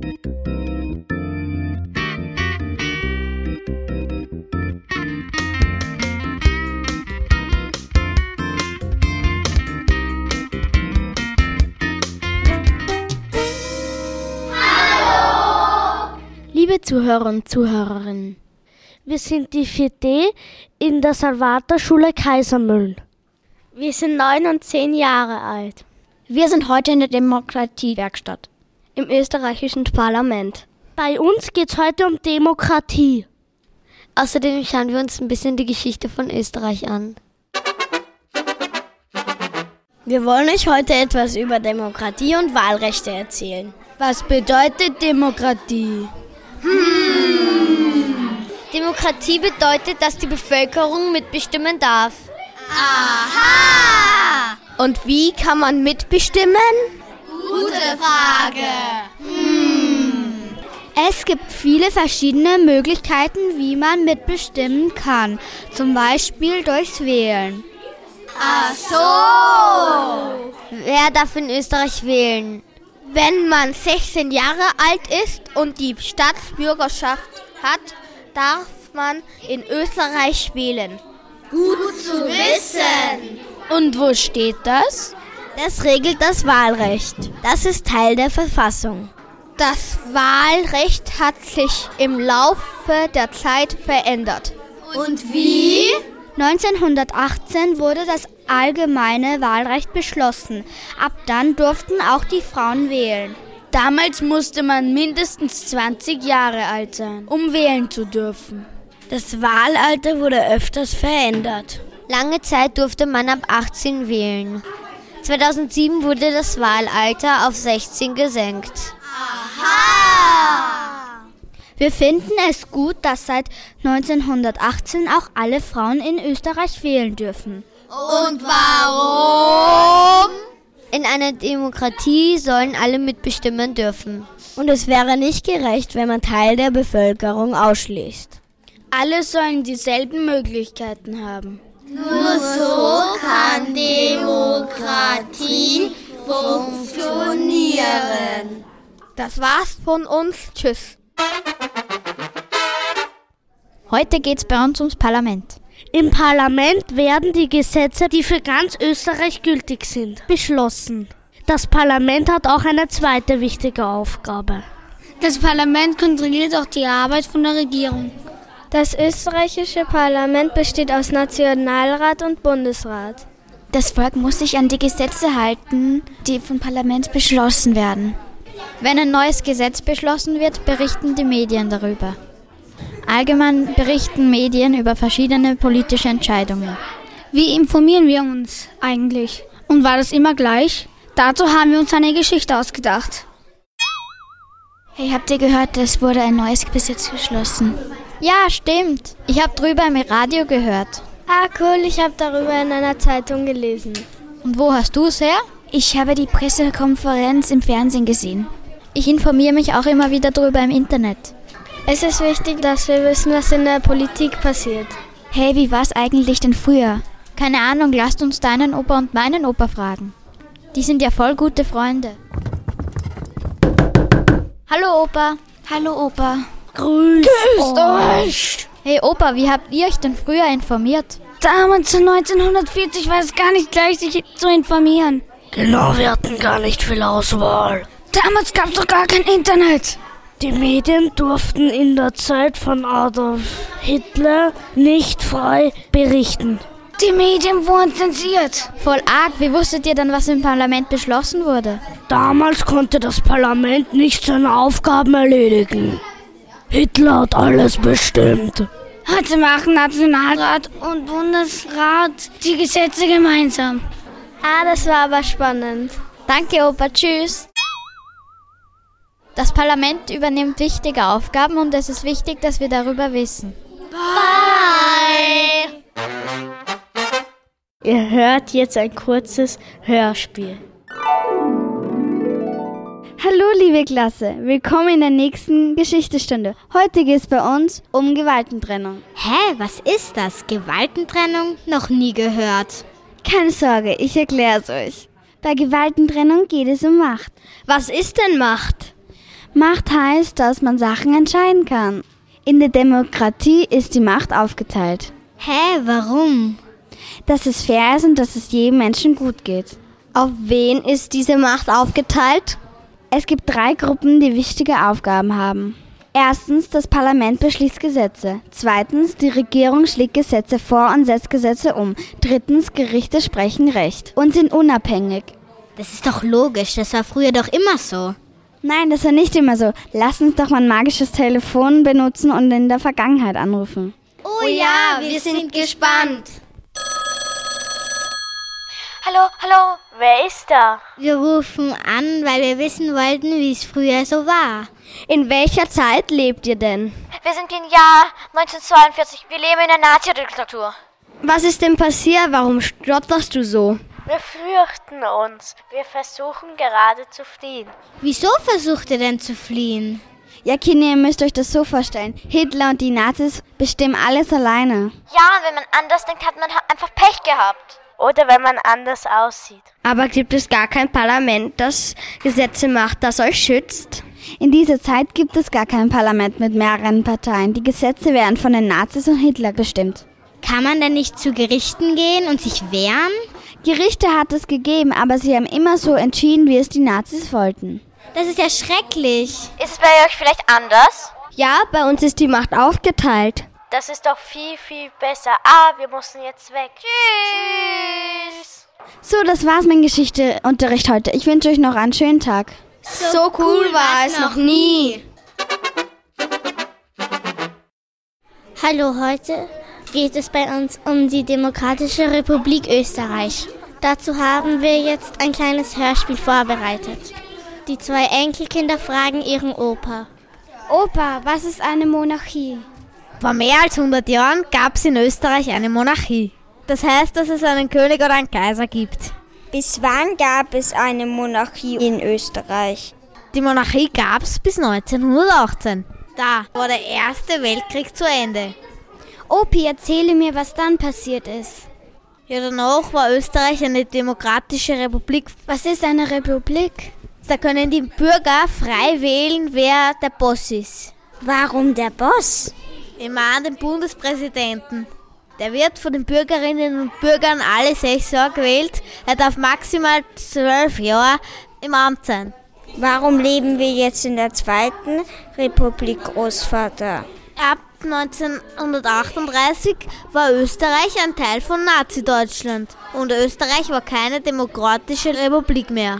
Liebe Zuhörer und Zuhörerinnen, wir sind die 4D in der Salvatorschule Kaisermühlen. Wir sind 9 und 10 Jahre alt. Wir sind heute in der Demokratiewerkstatt im österreichischen Parlament. Bei uns geht es heute um Demokratie. Außerdem schauen wir uns ein bisschen die Geschichte von Österreich an. Wir wollen euch heute etwas über Demokratie und Wahlrechte erzählen. Was bedeutet Demokratie? Demokratie bedeutet, dass die Bevölkerung mitbestimmen darf. Aha! Und wie kann man mitbestimmen? Gute Frage. Es gibt viele verschiedene Möglichkeiten, wie man mitbestimmen kann. Zum Beispiel durchs Wählen. Ach so! Wer darf in Österreich wählen? Wenn man 16 Jahre alt ist und die Staatsbürgerschaft hat, darf man in Österreich wählen. Gut zu wissen. Und wo steht das? Das regelt das Wahlrecht. Das ist Teil der Verfassung. Das Wahlrecht hat sich im Laufe der Zeit verändert. Und wie? 1918 wurde das allgemeine Wahlrecht beschlossen. Ab dann durften auch die Frauen wählen. Damals musste man mindestens 20 Jahre alt sein, um wählen zu dürfen. Das Wahlalter wurde öfters verändert. Lange Zeit durfte man ab 18 wählen. 2007 wurde das Wahlalter auf 16 gesenkt. Aha! Wir finden es gut, dass seit 1918 auch alle Frauen in Österreich wählen dürfen. Und warum? In einer Demokratie sollen alle mitbestimmen dürfen. Und es wäre nicht gerecht, wenn man Teil der Bevölkerung ausschließt. Alle sollen dieselben Möglichkeiten haben. Nur so kann Demokratie funktionieren. Das war's von uns. Tschüss. Heute geht's bei uns ums Parlament. Im Parlament werden die Gesetze, die für ganz Österreich gültig sind, beschlossen. Das Parlament hat auch eine zweite wichtige Aufgabe. Das Parlament kontrolliert auch die Arbeit von der Regierung. Das österreichische Parlament besteht aus Nationalrat und Bundesrat. Das Volk muss sich an die Gesetze halten, die vom Parlament beschlossen werden. Wenn ein neues Gesetz beschlossen wird, berichten die Medien darüber. Allgemein berichten Medien über verschiedene politische Entscheidungen. Wie informieren wir uns eigentlich? Und war das immer gleich? Dazu haben wir uns eine Geschichte ausgedacht. Hey, habt ihr gehört, es wurde ein neues Gesetz beschlossen? Ja, stimmt. Ich habe drüber im Radio gehört. Ah, cool, ich habe darüber in einer Zeitung gelesen. Und wo hast du es her? Ich habe die Pressekonferenz im Fernsehen gesehen. Ich informiere mich auch immer wieder darüber im Internet. Es ist wichtig, dass wir wissen, was in der Politik passiert. Hey, wie war's eigentlich denn früher? Keine Ahnung, lasst uns deinen Opa und meinen Opa fragen. Die sind ja voll gute Freunde. Hallo Opa. Hallo Opa. Grüßt euch! Hey Opa, wie habt ihr euch denn früher informiert? Damals 1940 war es gar nicht leicht, sich zu informieren. Genau, wir hatten gar nicht viel Auswahl. Damals gab es doch gar kein Internet. Die Medien durften in der Zeit von Adolf Hitler nicht frei berichten. Die Medien wurden zensiert. Voll arg, wie wusstet ihr dann, was im Parlament beschlossen wurde? Damals konnte das Parlament nicht seine Aufgaben erledigen. Hitler hat alles bestimmt. Heute machen Nationalrat und Bundesrat die Gesetze gemeinsam. Ah, das war aber spannend. Danke Opa, tschüss. Das Parlament übernimmt wichtige Aufgaben und es ist wichtig, dass wir darüber wissen. Bye! Ihr hört jetzt ein kurzes Hörspiel. Hallo liebe Klasse, willkommen in der nächsten Geschichtsstunde. Heute geht es bei uns um Gewaltentrennung. Hä, was ist das? Gewaltentrennung? Noch nie gehört. Keine Sorge, ich erkläre es euch. Bei Gewaltentrennung geht es um Macht. Was ist denn Macht? Macht heißt, dass man Sachen entscheiden kann. In der Demokratie ist die Macht aufgeteilt. Hä, warum? Dass es fair ist und dass es jedem Menschen gut geht. Auf wen ist diese Macht aufgeteilt? Es gibt 3 Gruppen, die wichtige Aufgaben haben. Erstens, das Parlament beschließt Gesetze. Zweitens, die Regierung schlägt Gesetze vor und setzt Gesetze um. Drittens, Gerichte sprechen Recht und sind unabhängig. Das ist doch logisch, das war früher doch immer so. Nein, das war nicht immer so. Lass uns doch mal ein magisches Telefon benutzen und in der Vergangenheit anrufen. Oh ja, wir sind gespannt. Hallo, wer ist da? Wir rufen an, weil wir wissen wollten, wie es früher so war. In welcher Zeit lebt ihr denn? Wir sind im Jahr 1942. Wir leben in der Nazi-Diktatur. Was ist denn passiert? Warum stotterst du so? Wir fürchten uns. Wir versuchen gerade zu fliehen. Wieso versucht ihr denn zu fliehen? Ja, Kinder, ihr müsst euch das so vorstellen. Hitler und die Nazis bestimmen alles alleine. Ja, und wenn man anders denkt, hat man einfach Pech gehabt. Oder wenn man anders aussieht. Aber gibt es gar kein Parlament, das Gesetze macht, das euch schützt? In dieser Zeit gibt es gar kein Parlament mit mehreren Parteien. Die Gesetze werden von den Nazis und Hitler bestimmt. Kann man denn nicht zu Gerichten gehen und sich wehren? Gerichte hat es gegeben, aber sie haben immer so entschieden, wie es die Nazis wollten. Das ist ja schrecklich. Ist es bei euch vielleicht anders? Ja, bei uns ist die Macht aufgeteilt. Das ist doch viel, viel besser. Wir müssen jetzt weg. Tschüss. So, das war's mit Geschichteunterricht heute. Ich wünsche euch noch einen schönen Tag. So cool war es noch nie. Hallo, heute geht es bei uns um die Demokratische Republik Österreich. Dazu haben wir jetzt ein kleines Hörspiel vorbereitet. Die 2 Enkelkinder fragen ihren Opa. Opa, was ist eine Monarchie? Vor mehr als 100 Jahren gab es in Österreich eine Monarchie. Das heißt, dass es einen König oder einen Kaiser gibt. Bis wann gab es eine Monarchie in Österreich? Die Monarchie gab es bis 1918. Da war der Erste Weltkrieg zu Ende. Opi, erzähle mir, was dann passiert ist. Ja, danach war Österreich eine demokratische Republik. Was ist eine Republik? Da können die Bürger frei wählen, wer der Boss ist. Warum der Boss? Wir meinen den Bundespräsidenten. Der wird von den Bürgerinnen und Bürgern alle 6 Jahre gewählt. Er darf maximal 12 Jahre im Amt sein. Warum leben wir jetzt in der 2. Republik, Großvater? Ab 1938 war Österreich ein Teil von Nazi-Deutschland und Österreich war keine demokratische Republik mehr.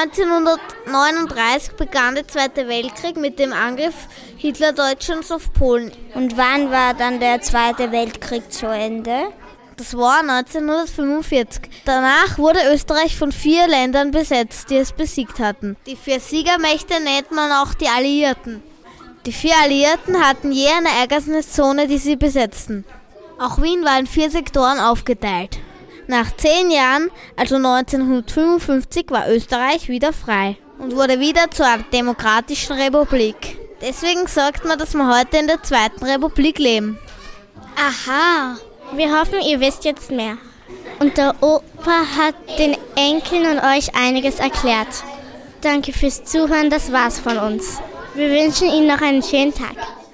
1939 begann der Zweite Weltkrieg mit dem Angriff Hitler-Deutschlands auf Polen. Und wann war dann der Zweite Weltkrieg zu Ende? Das war 1945. Danach wurde Österreich von 4 Ländern besetzt, die es besiegt hatten. Die 4 Siegermächte nennt man auch die Alliierten. Die 4 Alliierten hatten je eine eigene Zone, die sie besetzten. Auch Wien war in 4 Sektoren aufgeteilt. Nach 10 Jahren, also 1955, war Österreich wieder frei und wurde wieder zur demokratischen Republik. Deswegen sagt man, dass wir heute in der 2. Republik leben. Aha, wir hoffen, ihr wisst jetzt mehr. Und der Opa hat den Enkeln und euch einiges erklärt. Danke fürs Zuhören, das war's von uns. Wir wünschen Ihnen noch einen schönen Tag.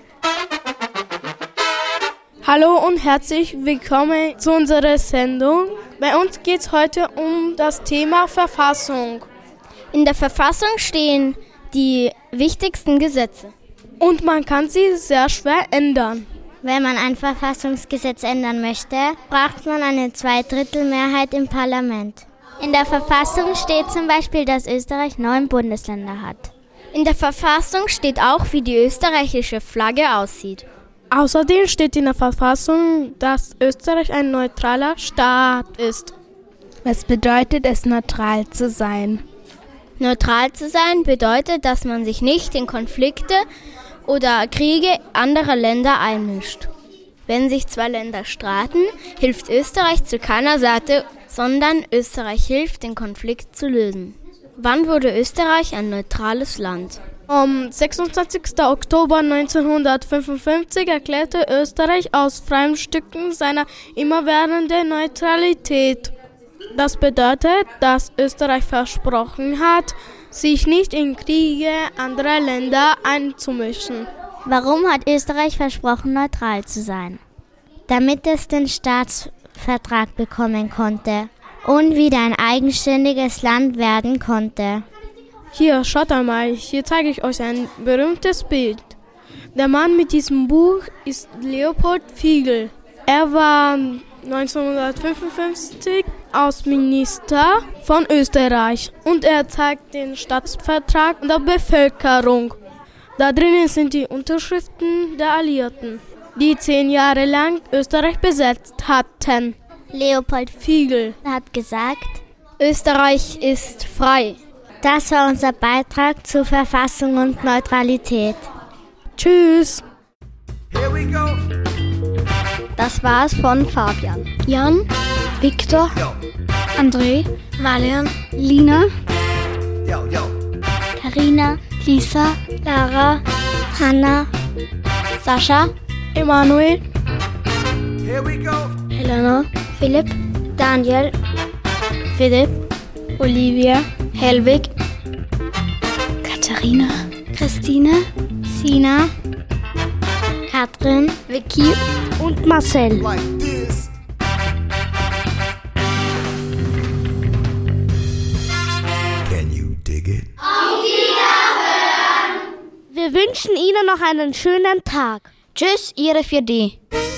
Hallo und herzlich willkommen zu unserer Sendung. Bei uns geht es heute um das Thema Verfassung. In der Verfassung stehen die wichtigsten Gesetze. Und man kann sie sehr schwer ändern. Wenn man ein Verfassungsgesetz ändern möchte, braucht man eine 2/3 im Parlament. In der Verfassung steht zum Beispiel, dass Österreich 9 Bundesländer hat. In der Verfassung steht auch, wie die österreichische Flagge aussieht. Außerdem steht in der Verfassung, dass Österreich ein neutraler Staat ist. Was bedeutet es, neutral zu sein? Neutral zu sein bedeutet, dass man sich nicht in Konflikte oder Kriege anderer Länder einmischt. Wenn sich 2 Länder streiten, hilft Österreich zu keiner Seite, sondern Österreich hilft, den Konflikt zu lösen. Wann wurde Österreich ein neutrales Land? Am 26. Oktober 1955 erklärte Österreich aus freien Stücken seine immerwährende Neutralität. Das bedeutet, dass Österreich versprochen hat, sich nicht in Kriege anderer Länder einzumischen. Warum hat Österreich versprochen, neutral zu sein? Damit es den Staatsvertrag bekommen konnte und wieder ein eigenständiges Land werden konnte. Hier, schaut einmal, hier zeige ich euch ein berühmtes Bild. Der Mann mit diesem Buch ist Leopold Figl. Er war 1955 Außenminister von Österreich und er zeigt den Staatsvertrag der Bevölkerung. Da drinnen sind die Unterschriften der Alliierten, die 10 Jahre lang Österreich besetzt hatten. Leopold Figl hat gesagt, Österreich ist frei. Das war unser Beitrag zur Verfassung und Neutralität. Tschüss. Here we go. Das war's von Fabian, Jan, Viktor, Yo, André, Marian, Lina, yo, yo. Karina, Lisa, Lara, Hanna, Sascha, Emanuel, Here we go. Helena, Philipp, Daniel, Philipp, Olivia, Helwig, Katharina, Christine, Sina, Katrin, Vicky und Marcel. Like this. Can you dig it? Wir wünschen Ihnen noch einen schönen Tag. Tschüss, Ihre 4D.